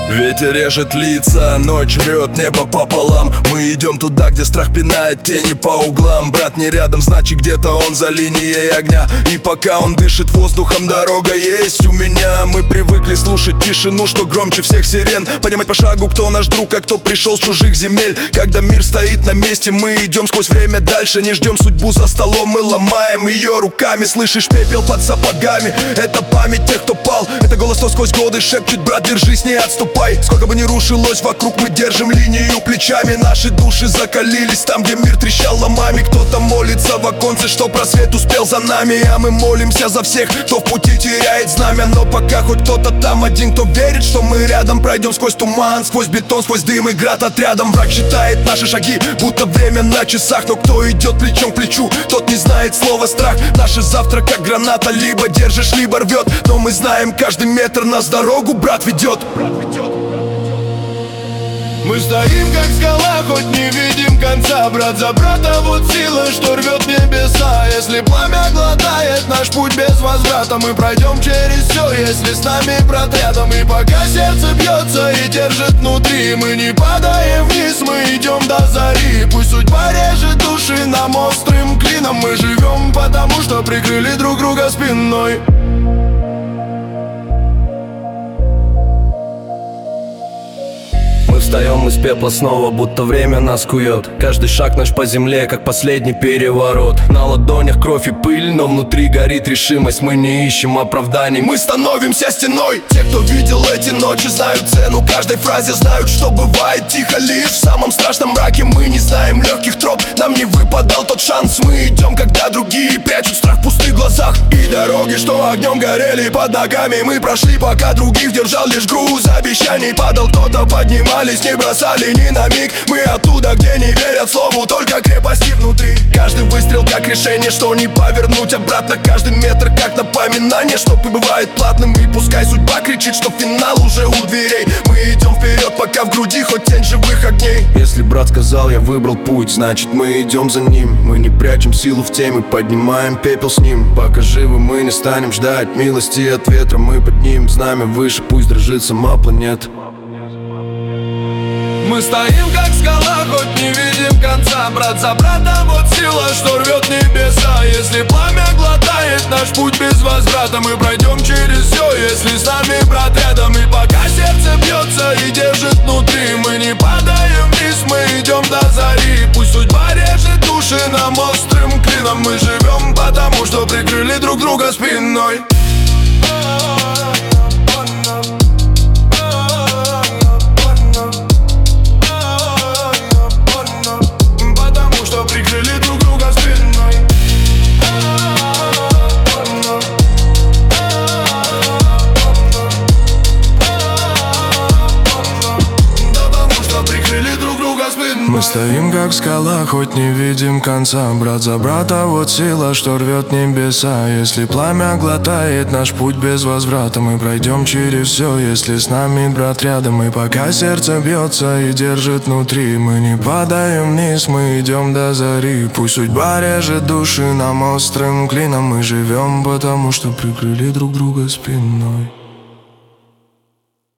Ветер режет лица, ночь рвет небо пополам. Мы идем туда, где страх пинает тени по углам. Брат не рядом, значит где-то он за линией огня. И пока он дышит воздухом, дорога есть у меня. Мы привыкли слушать тишину, что громче всех сирен. Понимать по шагу, кто наш друг, а кто пришел с чужих земель. Когда мир стоит на месте, мы идем сквозь время дальше. Не ждем судьбу за столом, мы ломаем ее руками. Слышишь пепел под сапогами, это память тех, кто пал. Это голос, кто сквозь годы шепчет: брат, держись, не отступай. Сколько бы ни рушилось вокруг, мы держим линию плечами. Наши души закалились там, где мир трещал ломами. Кто-то молится в оконце, что просвет успел за нами. А мы молимся за всех, кто в пути теряет знамя. Но пока хоть кто-то там один, кто верит, что мы рядом. Пройдем сквозь туман, сквозь бетон, сквозь дым и град отрядом. Враг считает наши шаги, будто время на часах. Но кто идет плечом к плечу, тот не знает слова страх. Наше завтра как граната, либо держишь, либо рвет. Но мы знаем, каждый метр нас дорогу брат ведет. Мы стоим как скала, хоть не видим конца. Брат за брата, вот сила, что рвет небеса. Если пламя глотает наш путь без возврата, мы пройдем через все, если с нами брат рядом. И пока сердце бьется и держит внутри, мы не падаем вниз, мы идем до зари. Пусть судьба режет души нам острым клином. Мы живем потому, что прикрыли друг друга спиной. Встаем из пепла снова, будто время нас кует. Каждый шаг наш по земле, как последний переворот. На ладонях кровь и пыль, но внутри горит решимость. Мы не ищем оправданий, мы становимся стеной. Те, кто видел эти ночи, знают цену каждой фразе. Знают, что бывает тихо лишь в самом страшном мраке. Мы не знаем легких троп, нам не выпадал тот шанс. Мы идем, когда другие прячут страх в пустых глазах. И дороги, что огнем горели под ногами, мы прошли, пока других держал лишь груз обещаний. Падал кто-то, поднимались, не бросали ни на миг. Мы оттуда, где не верят слову, только крепости внутри. Каждый выстрел как решение, что не повернуть обратно. Каждый метр как напоминание, что бывает платным. И пускай судьба кричит, что финал уже у дверей, мы идем вперед, пока в груди хоть тень живых огней. Если брат сказал, я выбрал путь, значит мы идем за ним. Мы не прячем силу в теме, поднимаем пепел с ним. Пока живы, мы не станем ждать милости от ветра. Мы поднимем знамя выше, пусть дрожит сама планета. Мы стоим как скала, хоть не видим конца. Брат за брата, вот сила, что рвет небеса. Если пламя глотает наш путь без возврата, мы пройдем через все, если с нами брат рядом. И пока сердце бьется и держит внутри, мы не падаем вниз, мы идем до зари. Пусть судьба режет души нам острым клином. Мы живем потому, что прикрыли друг друга спиной. Мы стоим как скала, хоть не видим конца. Брат за брата, вот сила, что рвет небеса. Если пламя глотает наш путь без возврата, мы пройдем через все, если с нами брат рядом. И пока сердце бьется и держит внутри, мы не падаем вниз, мы идем до зари. Пусть судьба режет души нам острым клином. Мы живем потому, что прикрыли друг друга спиной.